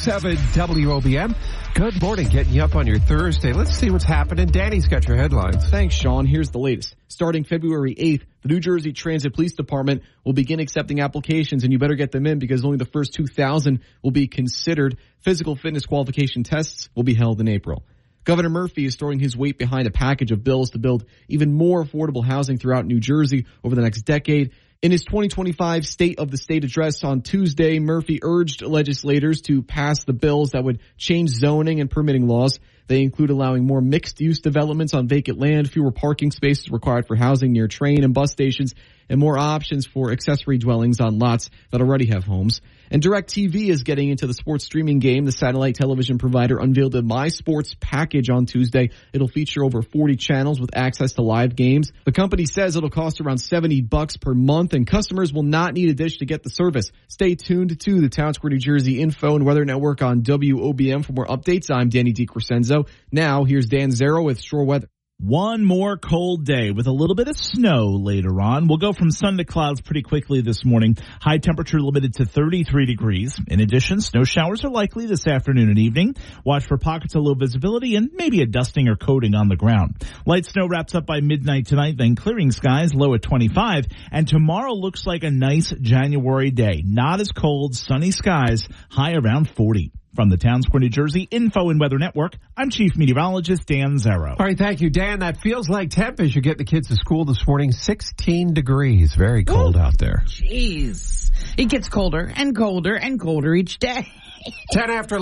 106.7 WOBM. Good morning, getting you up on your Thursday. Let's see what's happening. Danny's got your headlines. Thanks, Sean. Here's the latest. Starting February 8th, the New Jersey Transit Police Department will begin accepting applications, and you better get them in because only the first 2,000 will be considered. Physical fitness qualification tests will be held in April. Governor Murphy is throwing his weight behind a package of bills to build even more affordable housing throughout New Jersey over the next decade. In his 2025 State of the State address on Tuesday, Murphy urged legislators to pass the bills that would change zoning and permitting laws. They include allowing more mixed-use developments on vacant land, fewer parking spaces required for housing near train and bus stations, and more options for accessory dwellings on lots that already have homes. And DirecTV is getting into the sports streaming game. The satellite television provider unveiled a My Sports package on Tuesday. It'll feature over 40 channels with access to live games. The company says it'll cost around $70 per month, and customers will not need a dish to get the service. Stay tuned to the Town Square New Jersey Info and Weather Network on WOBM for more updates. I'm Danny DiCrescenzo. Now, here's Dan Zero with Shore Weather. One more cold day with a little bit of snow later on. We'll go from sun to clouds pretty quickly this morning. High temperature limited to 33 degrees. In addition, snow showers are likely this afternoon and evening. Watch for pockets of low visibility and maybe a dusting or coating on the ground. Light snow wraps up by midnight tonight, then clearing skies, low at 25. And tomorrow looks like a nice January day. Not as cold, sunny skies, high around 40. From the Town Square, New Jersey Info and Weather Network, I'm Chief Meteorologist Dan Zero. All right, thank you, Dan. That feels like temp as you get the kids to school this morning. 16 degrees. Very cold out there. Jeez. It gets colder and colder and colder each day. 10 after